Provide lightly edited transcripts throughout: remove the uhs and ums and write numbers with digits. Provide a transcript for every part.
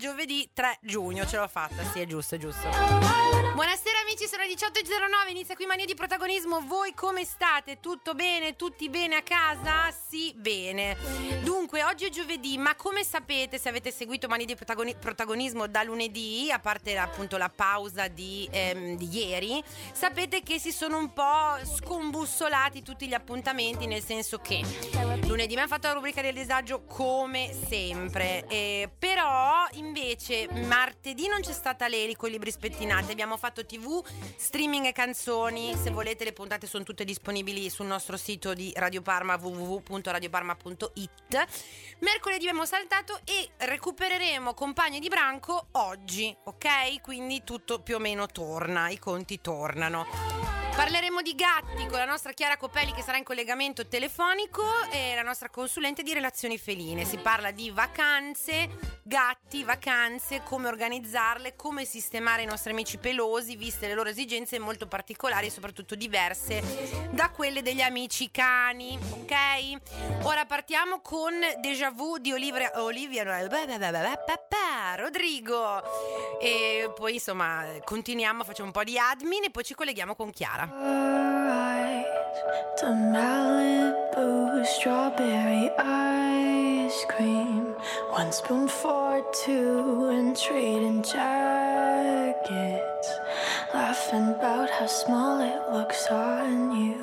giovedì 3 giugno, ce l'ho fatta, sì, è giusto. Buonasera amici, sono le 18.09, inizia qui Mania di Protagonismo. Voi come state? Tutto bene? Tutti bene a casa? Sì, bene. Dunque, oggi è giovedì, ma come sapete, se avete seguito Mania di Protagonismo da lunedì, a parte appunto la pausa di ieri, sapete che si sono un po' scombussolati tutti gli appuntamenti, nel senso che lunedì mi ha fatto la rubrica del disagio come sempre, però invece martedì non c'è stata Leli con i libri spettinati, abbiamo fatto TV, streaming e canzoni. Se volete le puntate sono tutte disponibili sul nostro sito di Radio Parma, www.radioparma.it. Mercoledì abbiamo saltato e recupereremo Compagni di Branco oggi, ok? Quindi tutto più o meno torna, i conti tornano. Parleremo di gatti con la nostra Chiara Copelli, che sarà in collegamento telefonico, e la nostra consulente di relazioni feline. Si parla di vacanze, gatti, vacanze, come organizzarle, come sistemare i nostri amici pelosi, viste le loro esigenze molto particolari e soprattutto diverse da quelle degli amici cani, ok? Ora partiamo con Déjà Vu di Olivia Rodrigo e poi insomma continuiamo, facciamo un po' di admin e poi ci colleghiamo con Chiara. The Malibu strawberry ice cream, 1 spoon for 2 and trading jackets, laughing about how small it looks on you.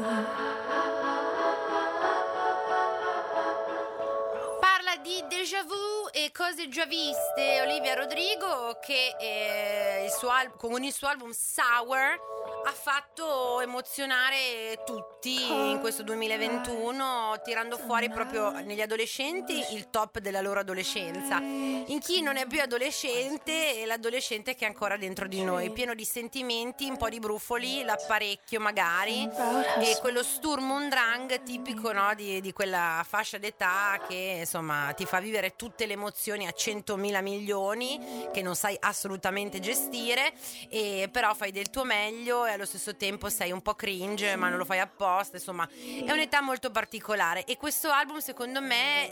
Parla di Déjà Vu e cose già viste Olivia Rodrigo, che con il suo album Sour ha fatto emozionare tutti in questo 2021, tirando fuori proprio negli adolescenti il top della loro adolescenza, in chi non è più adolescente e l'adolescente che è ancora dentro di noi, pieno di sentimenti, un po' di brufoli, l'apparecchio magari e quello Sturm und Drang tipico, no, di quella fascia d'età che insomma ti fa vivere tutte le emozioni a 100.000 milioni che non sai assolutamente gestire, e però fai del tuo meglio e allo stesso tempo sei un po' cringe ma non lo fai apposta, insomma è un'età molto particolare e questo album secondo me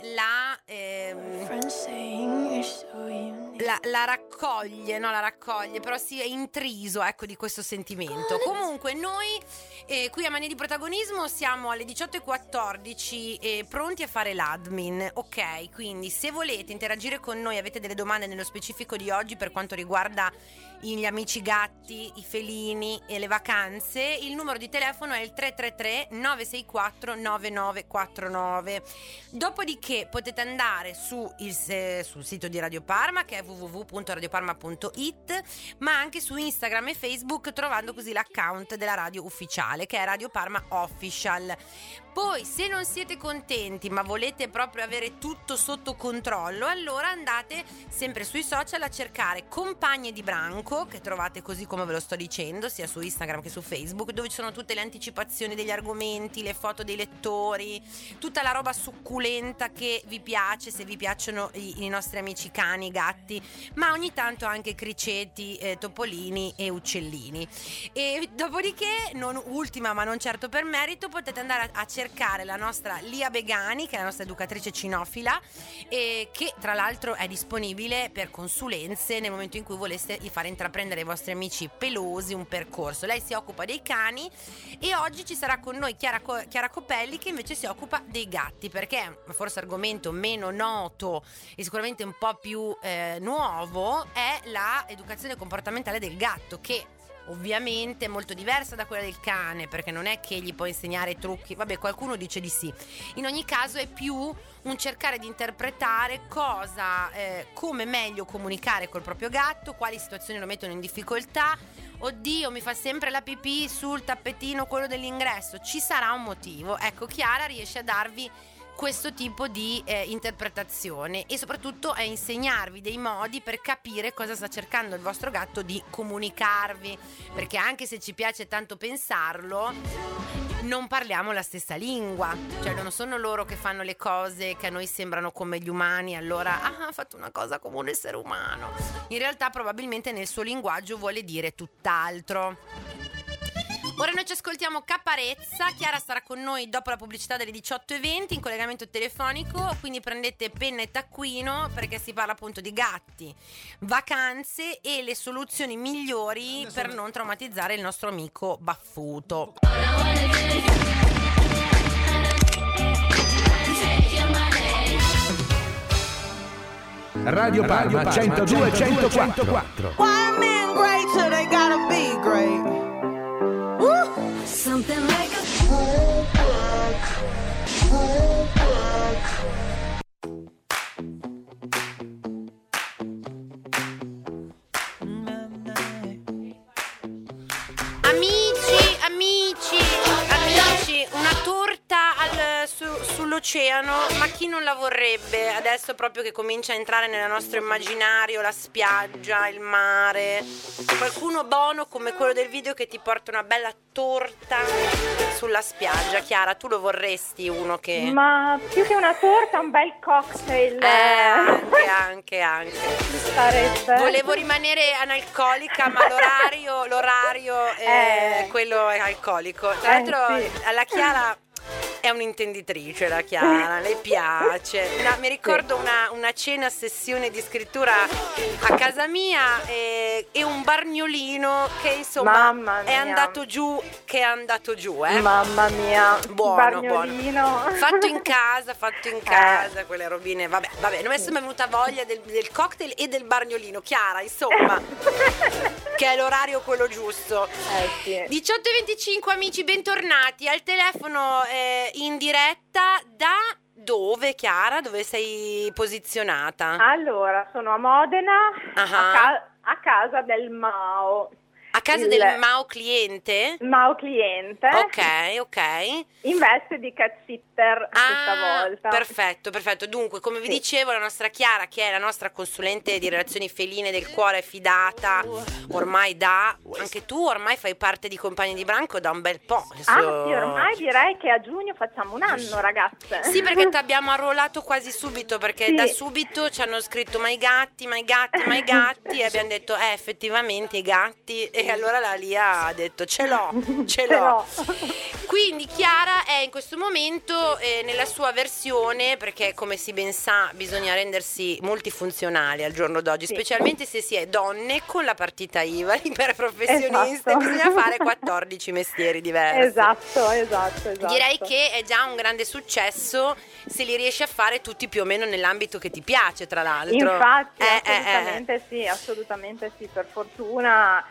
la raccoglie, no, la raccoglie, però sì, è intriso, ecco, di questo sentimento. Comunque noi qui a Mania di Protagonismo siamo alle 18.14 pronti a fare l'admin, ok? Quindi se volete interagire con noi, avete delle domande nello specifico di oggi per quanto riguarda gli amici gatti, i felini e le vacanze, il numero di telefono è il 333 964 9949. Dopodiché potete andare sul sito di Radio Parma, che è www.radioparma.it, ma anche su Instagram e Facebook, trovando così l'account della radio ufficiale, che è Radio Parma Official. Poi se non siete contenti ma volete proprio avere tutto sotto controllo, allora andate sempre sui social a cercare Compagne di Branco, che trovate così come ve lo sto dicendo, sia su Instagram che su Facebook, dove ci sono tutte le anticipazioni degli argomenti, le foto dei lettori, tutta la roba succulenta che vi piace, se vi piacciono i nostri amici cani, gatti, ma ogni tanto anche criceti, topolini e uccellini. E dopodiché, non ultima ma non certo per merito, potete andare a cercare la nostra Lia Begani, che è la nostra educatrice cinofila, e che tra l'altro è disponibile per consulenze nel momento in cui voleste fare intraprendere ai vostri amici pelosi un percorso. Lei si occupa dei cani e oggi ci sarà con noi Chiara Copelli, che invece si occupa dei gatti, perché è forse argomento meno noto e sicuramente un po' più nuovo è la educazione comportamentale del gatto, che ovviamente è molto diversa da quella del cane, perché non è che gli puoi insegnare trucchi, vabbè, qualcuno dice di sì. In ogni caso è più un cercare di interpretare come meglio comunicare col proprio gatto, quali situazioni lo mettono in difficoltà. Oddio, mi fa sempre la pipì sul tappetino quello dell'ingresso, ci sarà un motivo. Ecco, Chiara riesce a darvi questo tipo di interpretazione e soprattutto a insegnarvi dei modi per capire cosa sta cercando il vostro gatto di comunicarvi, perché anche se ci piace tanto pensarlo, non parliamo la stessa lingua, cioè non sono loro che fanno le cose che a noi sembrano come gli umani, allora ha fatto una cosa come un essere umano, in realtà probabilmente nel suo linguaggio vuole dire tutt'altro. Ora noi ci ascoltiamo Caparezza. Chiara sarà con noi dopo la pubblicità delle 18:20 in collegamento telefonico, quindi prendete penna e taccuino perché si parla appunto di gatti, vacanze e le soluzioni migliori per non traumatizzare il nostro amico baffuto. Radio Parma 102 104. Why men great till they gotta be great? Woo! Something like Amici, una torta sull'oceano, ma chi non la vorrebbe? Adesso proprio che comincia a entrare nel nostro immaginario la spiaggia, il mare. Qualcuno buono come quello del video che ti porta una bella torta sulla spiaggia. Chiara, tu lo vorresti uno che... Ma più che una torta, un bel cocktail. Anche. Sarebbe. Volevo rimanere analcolica, ma l'orario è quello è alcolico. Tra l'altro sì. alla Chiara è un'intenditrice, la Chiara, le piace. Mi ricordo una cena sessione di scrittura a casa mia e un bargnolino che insomma è andato giù, Mamma mia, buono. bargnolino. Fatto in casa, quelle robine. Vabbè, adesso mi è venuta voglia del cocktail e del bargnolino. Chiara, insomma, che è l'orario quello giusto. Sì. 18:25 amici, bentornati al telefono in diretta da dove, Chiara? Dove sei posizionata? Allora, sono a Modena, a casa del Mao. A casa del Mao cliente? Mao cliente. Ok. In veste di cat sitter questa volta. Perfetto. Dunque, come vi dicevo, la nostra Chiara, che è la nostra consulente di relazioni feline del cuore, fidata ormai anche tu ormai fai parte di Compagni di Branco da un bel po'. Sì, ormai direi che a giugno facciamo un anno, ragazze. Sì, perché ti abbiamo arruolato quasi subito, perché Sì. da subito ci hanno scritto ma i gatti e abbiamo detto effettivamente i gatti, e allora la Lia ha detto ce l'ho. Quindi Chiara è in questo momento nella sua versione, perché come si ben sa bisogna rendersi multifunzionali al giorno d'oggi, specialmente se si è donne con la partita IVA libere professioniste. Esatto. Bisogna fare 14 mestieri diversi. Esatto. Direi che è già un grande successo se li riesci a fare tutti più o meno nell'ambito che ti piace, tra l'altro. Infatti, assolutamente sì, per fortuna.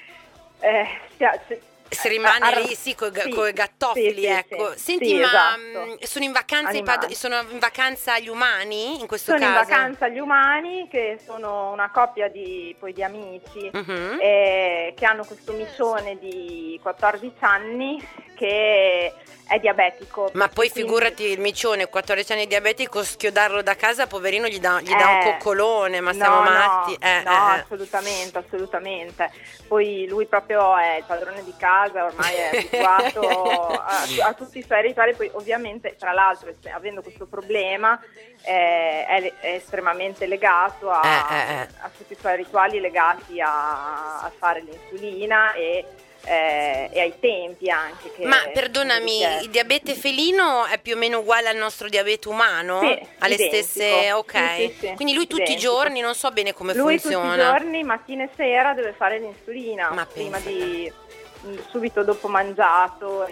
Se rimane lì coi gattofili, ecco. Sì. Senti, Sì, ma esatto. sono in vacanza sono in vacanza gli umani in questo Sono caso? in vacanza gli umani, che sono una coppia di amici Mhm. che hanno questo micione di 14 anni che è diabetico. Ma poi Quindi- figurati il micione, 14 anni diabetico, schiodarlo da casa, poverino, gli dà un coccolone, ma siamo matti. Assolutamente. Poi lui proprio è il padrone di casa, ormai è abituato a tutti i suoi rituali. Poi ovviamente, tra l'altro, avendo questo problema, è estremamente legato a tutti i suoi rituali legati a fare l'insulina e ai tempi anche. Ma perdonami, il diabete felino è più o meno uguale al nostro diabete umano? Sì, alle identico. stesse, ok. Sì. Quindi lui tutti i Identico. giorni, non so bene come Lui funziona. tutti i giorni, mattina e sera, deve fare l'insulina Ma prima pensa. subito dopo mangiato.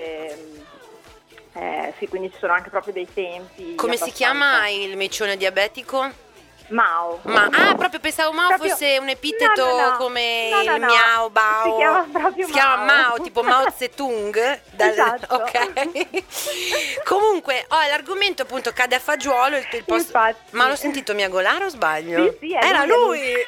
Sì, quindi ci sono anche proprio dei tempi. Come si abbastanza- chiama il micione diabetico? Mao. Proprio pensavo Mao Proprio- fosse un epiteto no. come No, il no. Miao Bao. Si chiama proprio Si chiama Mao. Mao, tipo Mao Zedong. Esatto. Ok. Comunque, l'argomento appunto cade a fagiolo. Il posto... Infatti. Ma l'ho sentito miagolare o sbaglio? Sì, è Era lui. lui.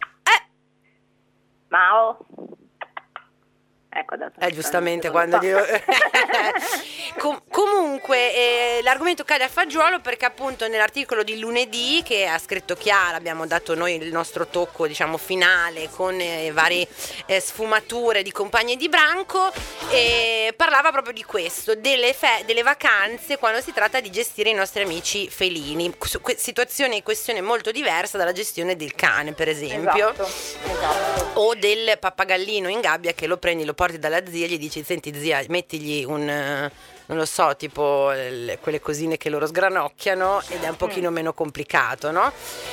Mao. Ecco, adesso Giustamente non quando lo so. comunque l'argomento cade a fagiolo perché appunto nell'articolo di lunedì che ha scritto Chiara abbiamo dato noi il nostro tocco, diciamo, finale con varie sfumature di compagni di branco, e parlava proprio di questo, delle vacanze quando si tratta di gestire i nostri amici felini, situazione e questione molto diversa dalla gestione del cane, per esempio. Esatto. O del pappagallino in gabbia che lo prendi, lo porti dalla zia e gli dici: senti zia, mettigli non lo so, tipo quelle cosine che loro sgranocchiano, ed è un pochino meno complicato, no?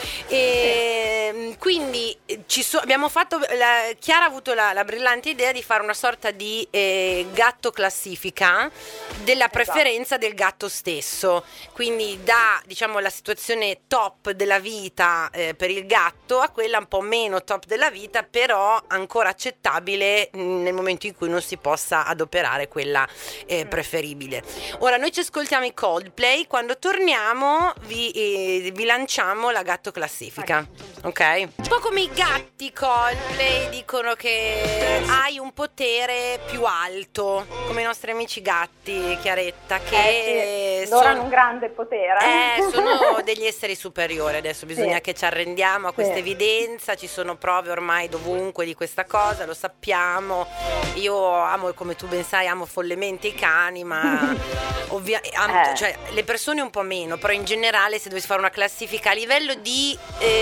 E quindi abbiamo fatto, Chiara ha avuto la brillante idea di fare una sorta di gatto classifica della preferenza del gatto stesso, quindi da, diciamo, la situazione top della vita per il gatto a quella un po' meno top della vita, però ancora accettabile nel momento in cui non si possa adoperare quella preferibile. Ora noi ci ascoltiamo i Coldplay, quando torniamo vi lanciamo la gatto classifica, ok? Un po' come i gatti, Coldplay dicono che hai un potere più alto, come i nostri amici gatti, Chiaretta, che loro hanno un grande potere. Sono degli esseri superiori, adesso bisogna che ci arrendiamo a questa evidenza, ci sono prove ormai dovunque di questa cosa, lo sappiamo. Io amo, come tu ben sai, amo follemente i cani, ma cioè, le persone un po' meno, però in generale se dovessi fare una classifica a livello di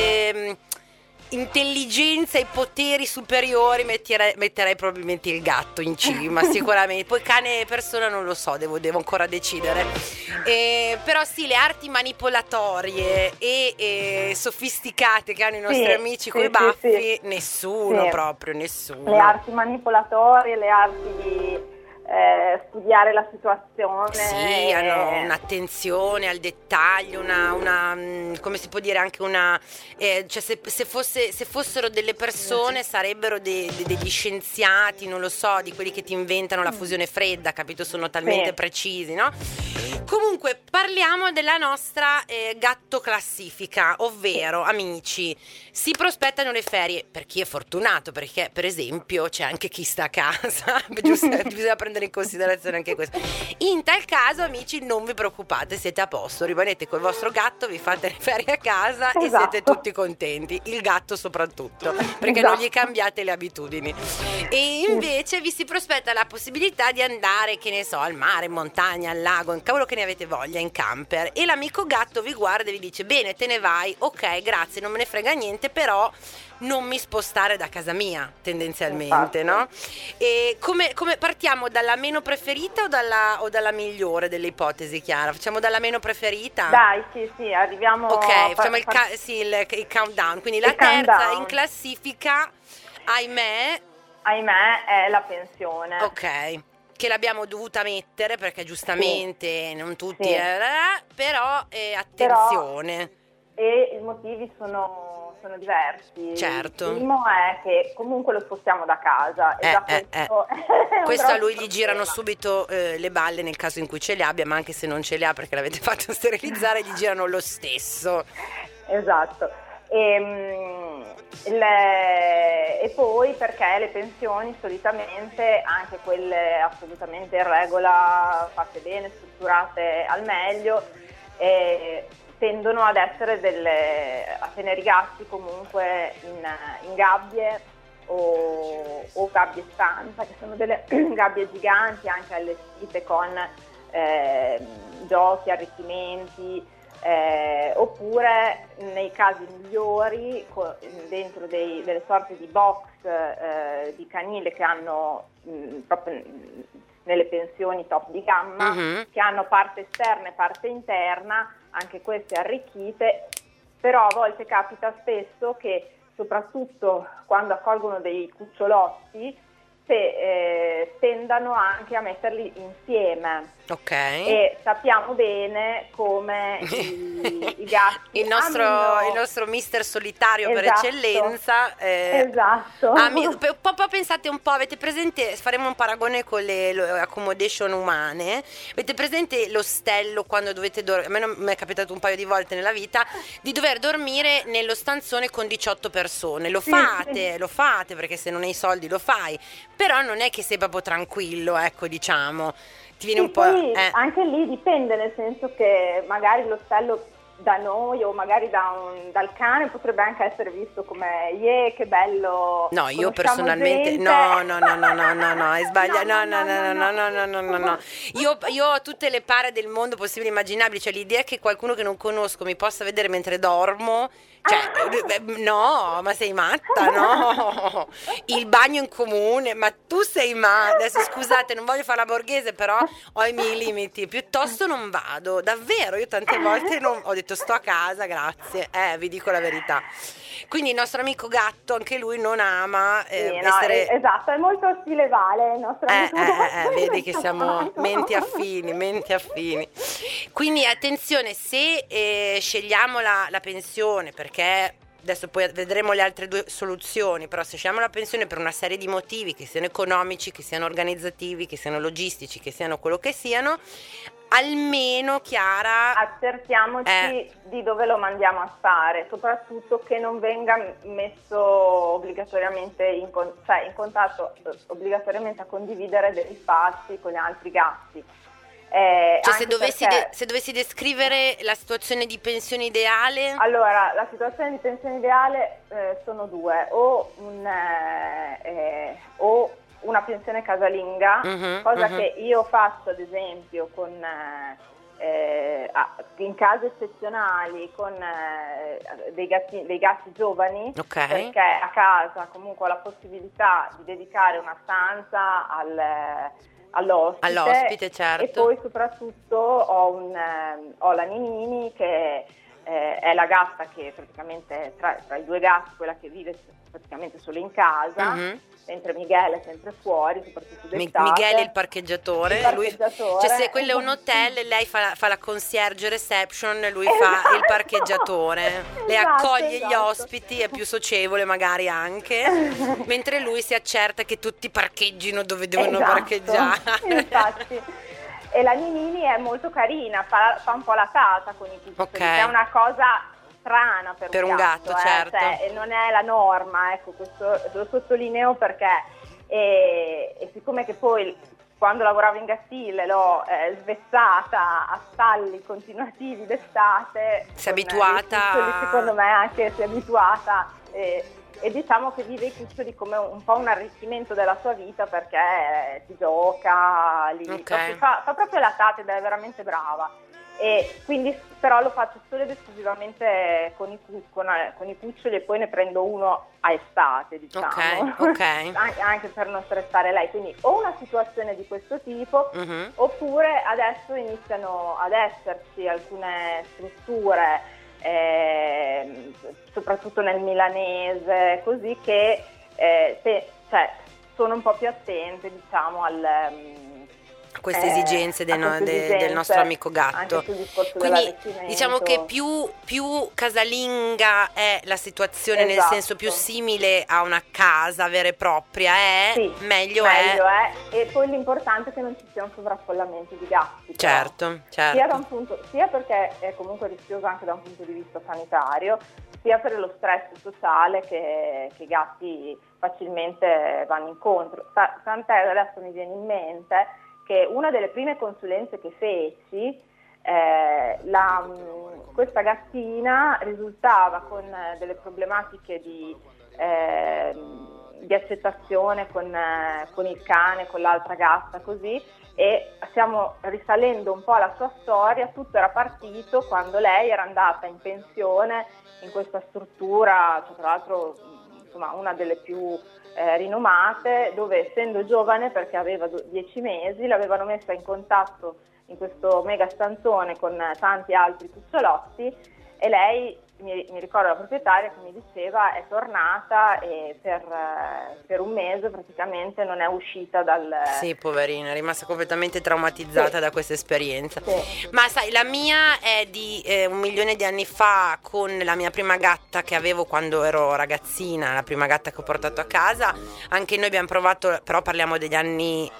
intelligenza e poteri superiori metterei probabilmente il gatto in cima, sicuramente. Poi cane e persona non lo so, devo ancora decidere, però sì, le arti manipolatorie e sofisticate che hanno i nostri amici coi baffi, nessuno. Le arti manipolatorie, le arti di studiare la situazione. Sì, hanno un'attenzione al dettaglio, una come si può dire, anche una cioè se fossero delle persone sarebbero degli scienziati, non lo so, di quelli che ti inventano la fusione fredda, capito? Sono talmente precisi, no? Comunque parliamo della nostra gatto classifica, ovvero amici, si prospettano le ferie per chi è fortunato, perché per esempio c'è anche chi sta a casa, bisogna prendere in considerazione anche questo. In tal caso, amici, non vi preoccupate, siete a posto, rimanete col vostro gatto, vi fate le ferie a casa e siete tutti contenti, il gatto soprattutto, perché non gli cambiate le abitudini. E invece vi si prospetta la possibilità di andare, che ne so, al mare, in montagna, al lago, in cavolo che ne avete voglia, in camper, e l'amico gatto vi guarda e vi dice: bene, te ne vai, ok, grazie, non me ne frega niente, però non mi spostare da casa mia, tendenzialmente, no? E come partiamo, dalla meno preferita o dalla migliore delle ipotesi, Chiara? Facciamo dalla meno preferita? Dai, sì, arriviamo. Ok, facciamo il countdown, quindi la terza in classifica, ahimè, è la pensione. ok, che l'abbiamo dovuta mettere perché giustamente non tutti, però attenzione. E i motivi sono diversi. Certo. Il primo è che comunque lo spostiamo da casa. Questo a lui gli girano subito le balle nel caso in cui ce le abbia, ma anche se non ce le ha perché l'avete fatto sterilizzare, gli girano lo stesso. Esatto. E poi perché le pensioni solitamente, anche quelle assolutamente in regola, fatte bene, strutturate al meglio, tendono ad essere a tenere i gatti comunque in gabbie o gabbie stanza, che sono delle gabbie giganti anche allestite con giochi, arricchimenti, oppure nei casi migliori dentro delle sorte di box di canile che hanno proprio nelle pensioni top di gamma, che hanno parte esterna e parte interna, anche queste arricchite, però a volte capita spesso che soprattutto quando accolgono dei cucciolotti tendano anche a metterli insieme. Ok. E sappiamo bene come i gatti il nostro mister solitario, per eccellenza. Esatto. Pensate un po', avete presente, faremo un paragone con le accommodation umane, avete presente l'ostello quando dovete dormire? A me mi è capitato un paio di volte nella vita di dover dormire nello stanzone con 18 persone. Lo fate perché se non hai soldi lo fai, però non è che sei proprio tranquillo, ecco, diciamo. ti viene Sì, un po'... poi anche lì dipende, nel senso che magari l'ostello da noi o magari dal cane potrebbe anche essere visto come che bello. No, io conosciamo personalmente gente. no, hai sbagliato. No. Io ho tutte le pare del mondo possibili e immaginabili, cioè l'idea che qualcuno che non conosco mi possa vedere mentre dormo, cioè no, ma sei matta, no? Il bagno in comune, ma tu sei matta. Adesso scusate, non voglio fare la borghese, però ho i miei limiti, piuttosto non vado, davvero, io tante volte ho detto sto a casa, grazie, vi dico la verità. Quindi il nostro amico gatto, anche lui non ama essere... esatto, è molto stile Vale il nostro amico gatto. Vedi che siamo menti affini. Quindi attenzione, se scegliamo la pensione, perché adesso poi vedremo le altre due soluzioni, però se scegliamo la pensione per una serie di motivi, che siano economici, che siano organizzativi, che siano logistici, che siano quello che siano, almeno, Chiara, accertiamoci di dove lo mandiamo a stare, soprattutto che non venga messo obbligatoriamente in contatto, obbligatoriamente a condividere degli spazi con gli altri gatti. Cioè se dovessi descrivere la situazione di pensione ideale? Allora, la situazione di pensione ideale sono due, o una pensione casalinga, cosa che io faccio ad esempio con in casi eccezionali con dei gatti giovani, perché a casa comunque ho la possibilità di dedicare una stanza all'ospite, certo. E poi soprattutto ho la Ninini, che è la gatta che praticamente tra i due gatti, quella che vive praticamente solo in casa, mentre Michele è sempre fuori, soprattutto d'estate. Michele è il parcheggiatore. Cioè se quello è un hotel, lei fa la concierge reception, lui fa il parcheggiatore. Lei accoglie gli ospiti, è più socievole magari anche, mentre lui si accerta che tutti parcheggino dove devono parcheggiare. Infatti. E la Ninini è molto carina, fa un po' la tata con i cuccioli, che è una cosa strana per un gatto, certo. Cioè, non è la norma, ecco, questo lo sottolineo perché e siccome che poi quando lavoravo in gattile l'ho svezzata a stalli continuativi d'estate, si è abituata, secondo me anche si è abituata e diciamo che vive i cuccioli come un po' un arricchimento della sua vita, perché si gioca lì, fa proprio la tata ed è veramente brava. E quindi però lo faccio solo ed esclusivamente con i cuccioli, e poi ne prendo uno a estate, diciamo, anche per non stressare lei. Quindi o una situazione di questo tipo, oppure adesso iniziano ad esserci alcune strutture, soprattutto nel milanese, così che sono un po' più attente, diciamo, queste esigenze del nostro amico gatto. Quindi diciamo che più casalinga è la situazione, nel senso più simile a una casa vera e propria meglio è. E poi l'importante è che non ci sia un sovraffollamento di gatti. Certo. Sia perché è comunque rischioso anche da un punto di vista sanitario, sia per lo stress sociale che i gatti facilmente vanno incontro. Tant'è, adesso mi viene in mente che una delle prime consulenze che feci, questa gattina risultava con delle problematiche di accettazione con il cane, con l'altra gatta, così, e stiamo risalendo un po' alla sua storia. Tutto era partito quando lei era andata in pensione in questa struttura, tra l'altro insomma una delle più rinomate, dove essendo giovane, perché aveva 10 mesi, l'avevano messa in contatto in questo mega stanzone con tanti altri cucciolotti, e lei, mi ricordo la proprietaria che mi diceva, è tornata e per un mese praticamente non è uscita dal... Sì, poverina, è rimasta completamente traumatizzata da questa esperienza. Ma sai, la mia è di 1 milione di anni fa, con la mia prima gatta che avevo quando ero ragazzina, la prima gatta che ho portato a casa. Anche noi abbiamo provato, però parliamo degli anni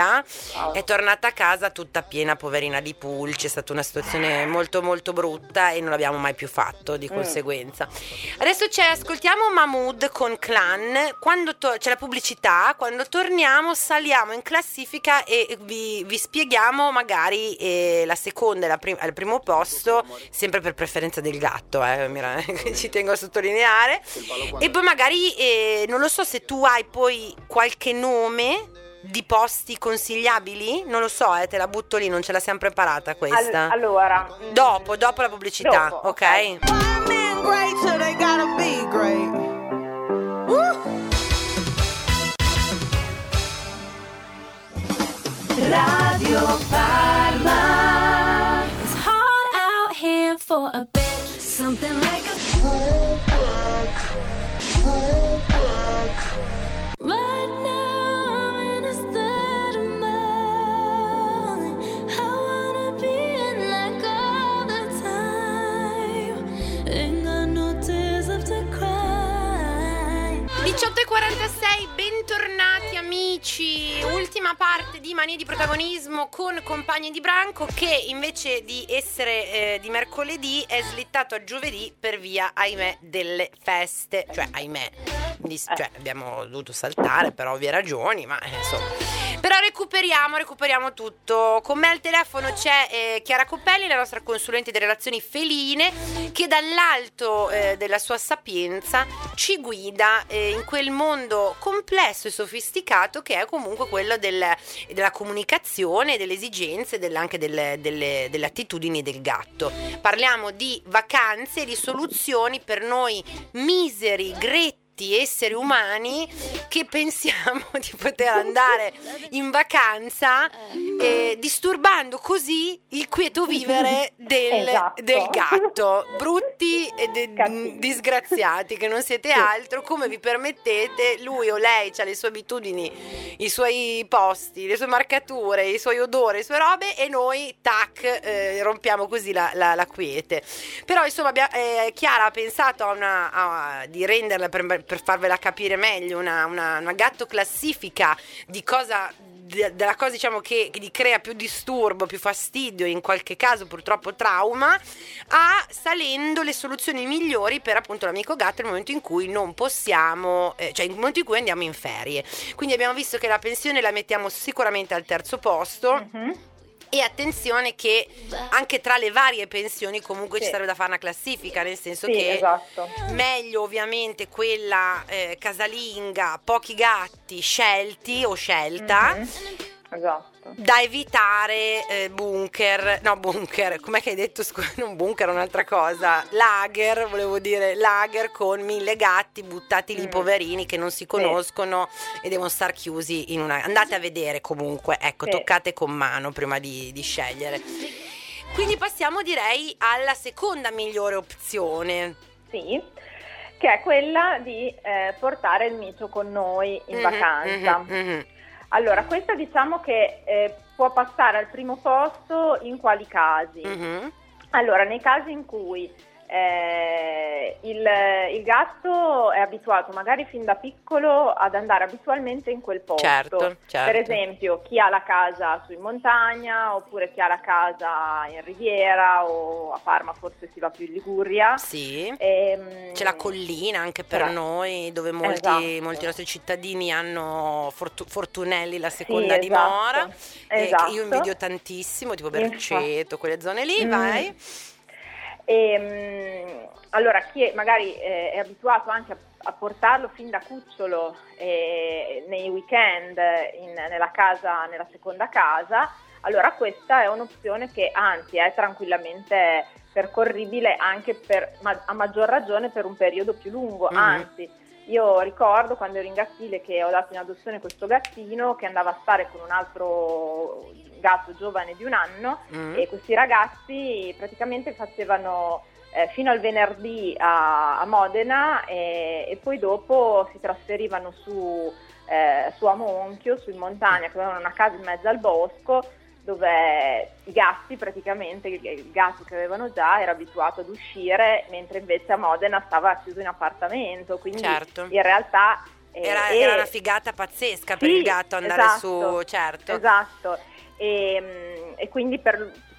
90-2000, è tornata a casa tutta piena, poverina, di pulci. È stata una situazione molto molto brutta, e non l'abbiamo mai più fatto di conseguenza. Adesso ascoltiamo Mahmood con Clan. Quando c'è la pubblicità, quando torniamo saliamo in classifica e vi spieghiamo magari la seconda e al primo posto, sempre per preferenza del gatto, ci tengo a sottolineare. E poi magari non lo so se tu hai poi qualche nome di posti consigliabili, non lo so, te la butto lì, non ce l'ha sempre preparata questa. Allora, dopo la pubblicità, dopo, ok? Men great, so they gotta be great. Radio Parma. It's hard out here for a bit. Something like a right now I'm in a state of mind. I wanna be in like all the time. Ain't got no tears left to cry. 18:46, bentornati amici. Ultima parte di Manie di Protagonismo con Compagni di Branco, che invece di essere di mercoledì è slittato a giovedì per via, ahimè, delle feste. Cioè, ahimè, abbiamo dovuto saltare per ovvie ragioni, ma insomma. Però recuperiamo tutto. Con me al telefono c'è Chiara Coppelli, la nostra consulente di relazioni feline, che dall'alto della sua sapienza ci guida in quel mondo complesso e sofisticato che è comunque quello della comunicazione, delle esigenze, anche delle attitudini del gatto. Parliamo di vacanze e di soluzioni per noi miseri, gretti esseri umani che pensiamo di poter andare in vacanza disturbando così il quieto vivere del gatto. Brutti e disgraziati che non siete altro, come vi permettete? Lui o lei ha le sue abitudini, i suoi posti, le sue marcature, i suoi odori, le sue robe, e noi rompiamo così la quiete. Però insomma Chiara ha pensato di renderla per farvela capire meglio una gatto classifica della cosa, diciamo, che gli crea più disturbo, più fastidio, in qualche caso purtroppo trauma, salendo le soluzioni migliori per appunto l'amico gatto nel momento in cui non possiamo, cioè nel momento in cui andiamo in ferie. Quindi abbiamo visto che la pensione la mettiamo sicuramente al terzo posto. E attenzione che anche tra le varie pensioni comunque ci sarebbe da fare una classifica, nel senso che meglio ovviamente quella casalinga, pochi gatti, scelti o scelta, da evitare bunker, com'è che hai detto? Non bunker, un'altra cosa, lager con 1000 gatti buttati lì, poverini, che non si conoscono e devono star chiusi in una. Andate a vedere comunque, toccate con mano prima di scegliere. Quindi passiamo, direi, alla seconda migliore opzione, che è quella di portare il micio con noi in vacanza. Allora, questa diciamo che può passare al primo posto in quali casi? Allora, nei casi in cui il gatto è abituato magari fin da piccolo ad andare abitualmente in quel posto. Certo. Per esempio, chi ha la casa su in montagna, oppure chi ha la casa in Riviera, o a Parma forse si va più in Liguria. Sì. C'è la collina anche per noi, dove molti nostri cittadini hanno Fortunelli, la seconda dimora. Che io invidio tantissimo, tipo Berceto, quelle zone lì, vai. Allora, chi magari è abituato anche a portarlo fin da cucciolo nei weekend nella seconda casa, allora questa è un'opzione che anzi è tranquillamente percorribile anche a maggior ragione per un periodo più lungo. Anzi, io ricordo quando ero in gattile che ho dato in adozione questo gattino che andava a stare con un altro gatto giovane di 1 anno, e questi ragazzi praticamente facevano fino al venerdì a Modena e poi dopo si trasferivano su a Monchio, su in montagna, che avevano una casa in mezzo al bosco, dove i gatti praticamente, il gatto che avevano già era abituato ad uscire, mentre invece a Modena stava chiuso in appartamento, quindi in realtà era una figata pazzesca per il gatto andare su, certo. Esatto. E quindi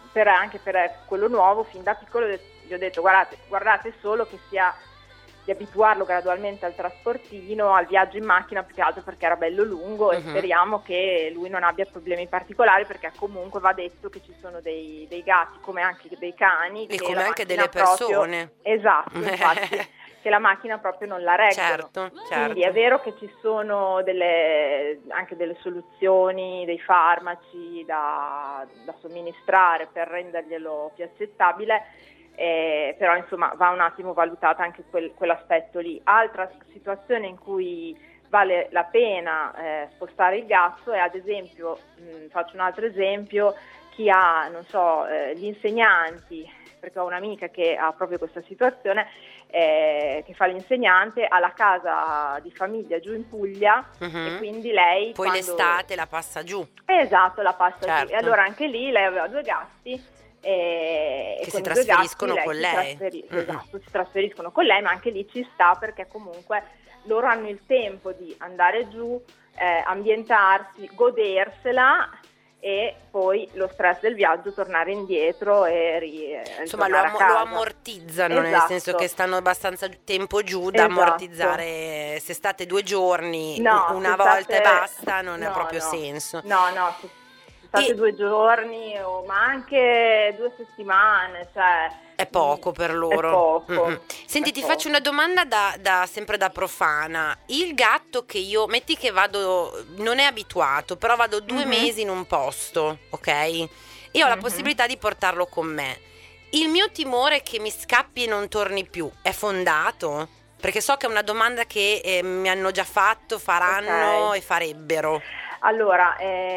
anche per quello nuovo, fin da piccolo gli ho detto guardate solo che sia di abituarlo gradualmente al trasportino, al viaggio in macchina, più che altro perché era bello lungo, e speriamo che lui non abbia problemi particolari, perché comunque va detto che ci sono dei gatti come anche dei cani E che come la anche macchina delle persone. esatto, infatti che la macchina proprio non la reggono. Certo. Quindi è vero che ci sono anche delle soluzioni, dei farmaci da somministrare per renderglielo più accettabile, però insomma va un attimo valutata anche quell'aspetto lì. Altra situazione in cui vale la pena spostare il gatto è, ad esempio, faccio un altro esempio, chi ha, non so, gli insegnanti, perché ho un'amica che ha proprio questa situazione, che fa l'insegnante, ha la casa di famiglia giù in Puglia, e quindi lei poi l'estate la passa giù. Esatto, la passa Certo. giù. E allora anche lì lei aveva 2 gatti che con si i 2 trasferiscono gatti con lei. Esatto, si trasferiscono con lei, ma anche lì ci sta, perché comunque loro hanno il tempo di andare giù, ambientarsi, godersela, e poi lo stress del viaggio tornare indietro e insomma lo ammortizzano, nel Esatto. senso che stanno abbastanza tempo giù da Esatto. ammortizzare. Se state 2 giorni una se volta state- e basta, non ha no, proprio no. senso. No, se state 2 giorni, ma anche 2 settimane, cioè È poco per loro. È poco. Senti, È ti poco. faccio una domanda sempre da profana. Il gatto che io, metti che vado, non è abituato, però vado 2 mesi in un posto, ok? E ho la possibilità di portarlo con me. Il mio timore è che mi scappi e non torni più. È fondato? Perché so che è una domanda che mi hanno già fatto, faranno e farebbero. Allora,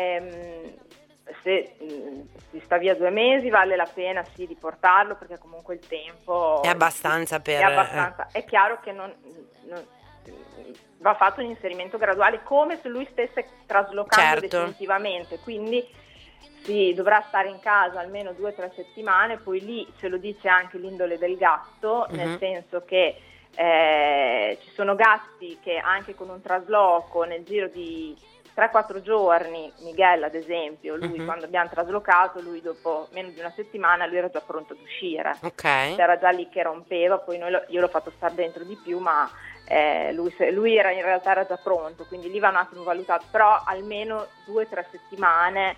se si sta via 2 mesi vale la pena sì di portarlo, perché comunque il tempo È abbastanza per... è abbastanza. È chiaro che non va fatto un inserimento graduale, come se lui stesse traslocando Certo. definitivamente, quindi si dovrà stare in casa almeno 2 o 3 settimane. Poi lì ce lo dice anche l'indole del gatto, nel senso che ci sono gatti che anche con un trasloco nel giro di 3-4 giorni, Miguel ad esempio, lui quando abbiamo traslocato, lui dopo meno di una settimana lui era già pronto ad uscire, Ok. era già lì che rompeva, poi io l'ho fatto stare dentro di più, ma lui era, in realtà era già pronto, quindi lì va un attimo valutato, però almeno 2-3 settimane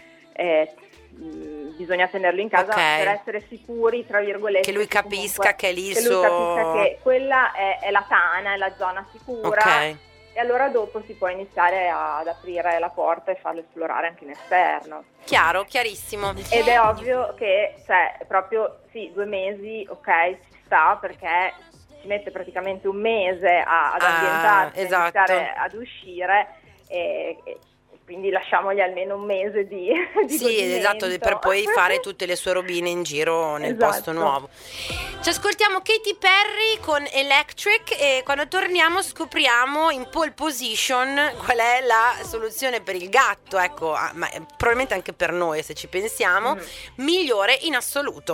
bisogna tenerlo in casa, per essere sicuri, tra virgolette, che lui capisca che è lì che lui capisca che quella è la tana, è la zona sicura. Ok. E allora dopo si può iniziare ad aprire la porta e farlo esplorare anche in esterno. Chiaro, chiarissimo. Ed è ovvio che, cioè, proprio sì, 2 mesi, ok, si sta, perché si mette praticamente 1 mese ad ambientarsi, esatto. a iniziare ad uscire, e quindi lasciamogli almeno 1 mese di Sì, godimento. esatto, per poi fare tutte le sue robine in giro nel Esatto. posto nuovo. Ci ascoltiamo Katy Perry con Electric e quando torniamo scopriamo in pole position qual è la soluzione per il gatto, ecco, ma probabilmente anche per noi, se ci pensiamo, migliore in assoluto.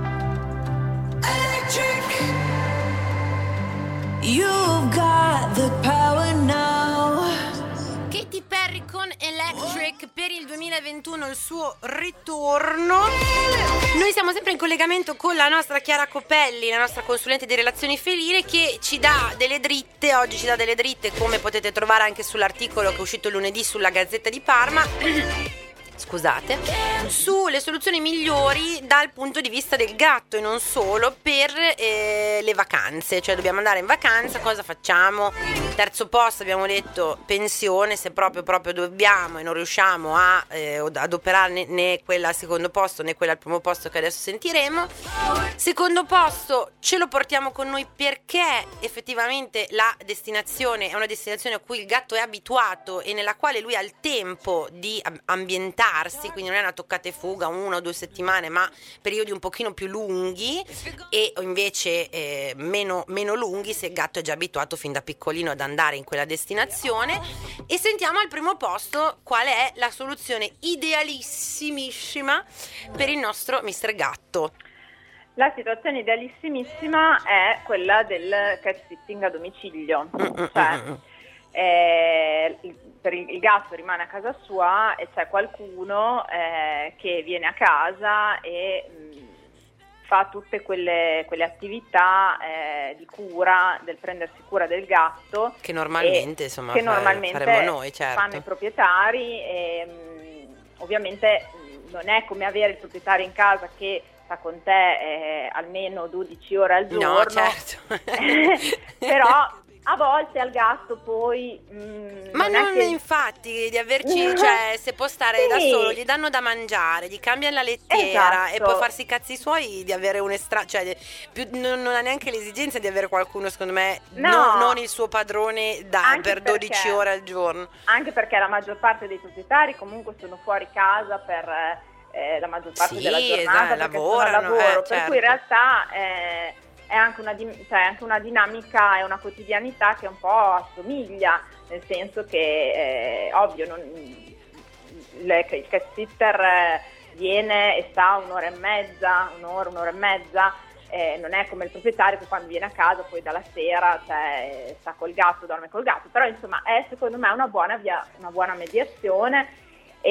You've got the power now. Katy Perry con Electric per il 2021, il suo ritorno. Noi siamo sempre in collegamento con la nostra Chiara Copelli, la nostra consulente di relazioni feline, che ci dà delle dritte. Oggi ci dà delle dritte, come potete trovare anche sull'articolo che è uscito lunedì sulla Gazzetta di Parma. Scusate, sulle soluzioni migliori dal punto di vista del gatto e non solo per le vacanze, cioè dobbiamo andare in vacanza, cosa facciamo? Terzo posto abbiamo detto pensione, se proprio dobbiamo e non riusciamo ad operare né quella al secondo posto né quella al primo posto che adesso sentiremo. Secondo posto ce lo portiamo con noi perché effettivamente la destinazione è una destinazione a cui il gatto è abituato e nella quale lui ha il tempo di ambientarsi, quindi non è una toccata e fuga 1 o 2 settimane, ma periodi un pochino più lunghi e invece meno lunghi se il gatto è già abituato fin da piccolino ad andare in quella destinazione. E sentiamo al primo posto qual è la soluzione idealissimissima per il nostro Mr. Gatto. La situazione idealissimissima è quella del cat sitting a domicilio, cioè per il gatto rimane a casa sua e c'è qualcuno che viene a casa e fa tutte quelle attività di cura, del prendersi cura del gatto che normalmente insomma faremo noi, certo. Fanno i proprietari e ovviamente non è come avere il proprietario in casa che sta con te almeno 12 ore al giorno. No, certo. Però a volte al gatto poi ma non è infatti di averci, cioè se può stare da solo, gli danno da mangiare, gli cambiano la lettiera, e può farsi i cazzi suoi di avere cioè non ha neanche l'esigenza di avere qualcuno, secondo me, non il suo padrone per 12 ore al giorno. Anche perché la maggior parte dei proprietari comunque sono fuori casa per la maggior parte della giornata, lavorano, per certo. cui in realtà è anche una dinamica e una quotidianità che un po' assomiglia, nel senso che ovvio il cat sitter viene e sta un'ora e mezza, non è come il proprietario che quando viene a casa poi dalla sera sta col gatto, dorme col gatto, però insomma è secondo me una buona mediazione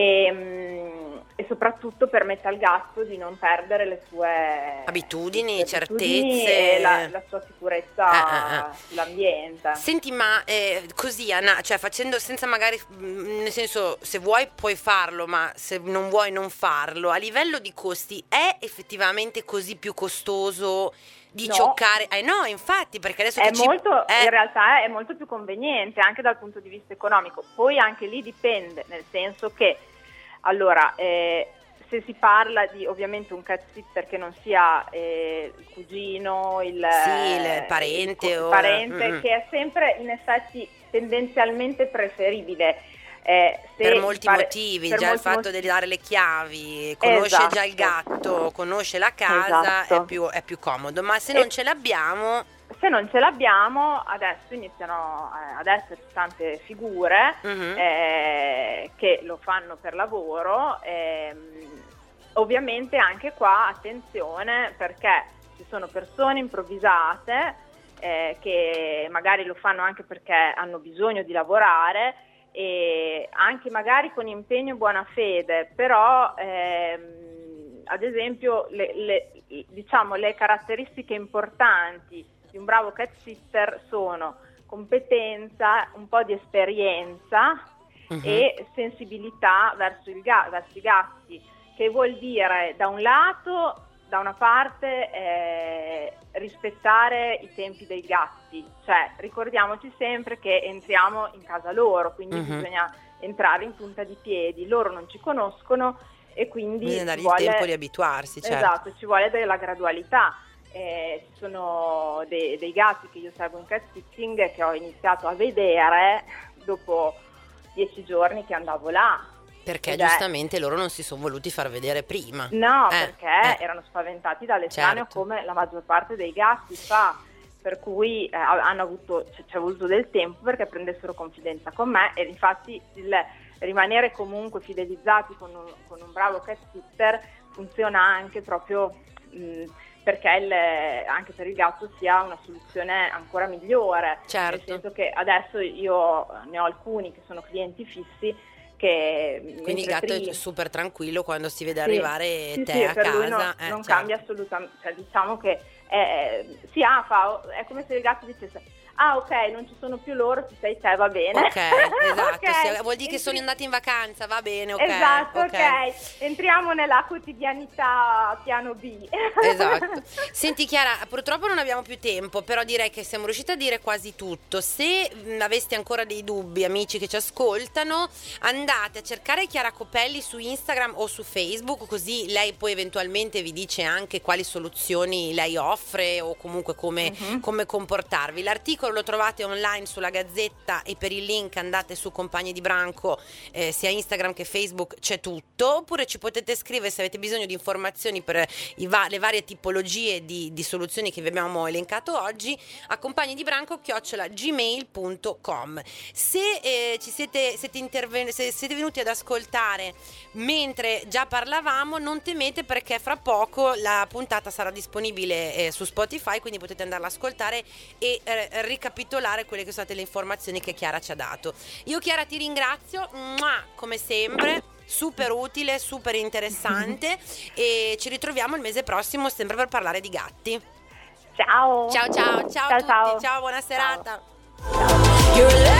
e soprattutto permette al gatto di non perdere le sue abitudini, certezze e la sua sicurezza sull'ambiente. Senti, ma così Anna, cioè facendo senza magari, nel senso, se vuoi puoi farlo, ma se non vuoi non farlo, a livello di costi è effettivamente così più costoso di cioccare? No, infatti, perché adesso in realtà è molto più conveniente anche dal punto di vista economico. Poi anche lì dipende, nel senso che allora se si parla di ovviamente un cat sitter che non sia il cugino, il parente, che è sempre in effetti tendenzialmente preferibile. Per molti motivi, già il fatto di dare le chiavi, conosce già il gatto, conosce la casa, è più comodo, ma se non ce l'abbiamo... Se non ce l'abbiamo, adesso iniziano ad esserci tante figure che lo fanno per lavoro, ovviamente anche qua attenzione, perché ci sono persone improvvisate che magari lo fanno anche perché hanno bisogno di lavorare, e anche magari con impegno e buona fede, però ad esempio le caratteristiche importanti di un bravo cat sitter sono competenza, un po' di esperienza e sensibilità verso i gatti, che vuol dire da una parte rispettare i tempi dei gatti, cioè ricordiamoci sempre che entriamo in casa loro, quindi bisogna entrare in punta di piedi, loro non ci conoscono e quindi bisogna dargli il tempo di abituarsi, certo. Esatto, ci vuole della gradualità. Ci sono dei gatti che io seguo in cat sitting che ho iniziato a vedere dopo 10 giorni che andavo là. Perché giustamente loro non si sono voluti far vedere prima. No, perché erano spaventati dall'estraneo, certo. Come la maggior parte dei gatti fa, per cui c'è voluto del tempo perché prendessero confidenza con me, e infatti il rimanere comunque fidelizzati con un bravo cat sitter funziona anche proprio perché anche per il gatto sia una soluzione ancora migliore, certo. Nel senso che adesso io ne ho alcuni che sono clienti fissi, che quindi il gatto è super tranquillo quando si vede arrivare te a per casa, lui non certo. cambia assolutamente, cioè diciamo che è come se il gatto dicesse ok, non ci sono più loro, ci sei te, va bene. Ok, esatto, Okay. Vuol dire che sono andati in vacanza, va bene, ok. Esatto, ok. Entriamo nella quotidianità piano B. Esatto. Senti Chiara, purtroppo non abbiamo più tempo, però direi che siamo riusciti a dire quasi tutto. Se aveste ancora dei dubbi, amici che ci ascoltano, andate a cercare Chiara Copelli su Instagram o su Facebook, così lei poi eventualmente vi dice anche quali soluzioni lei offre o comunque come comportarvi. L'articolo lo trovate online sulla Gazzetta e per il link andate su Compagni di Branco, sia Instagram che Facebook c'è tutto, oppure ci potete scrivere se avete bisogno di informazioni per le varie tipologie di soluzioni che vi abbiamo elencato oggi a compagnidibranco@gmail.com. Se siete venuti ad ascoltare mentre già parlavamo, non temete, perché fra poco la puntata sarà disponibile su Spotify, quindi potete andarla ad ascoltare e ricapitolare quelle che sono state le informazioni che Chiara ci ha dato. Io Chiara ti ringrazio, come sempre, super utile, super interessante e ci ritroviamo il mese prossimo sempre per parlare di gatti. Ciao. Ciao a tutti, ciao, buona serata. You're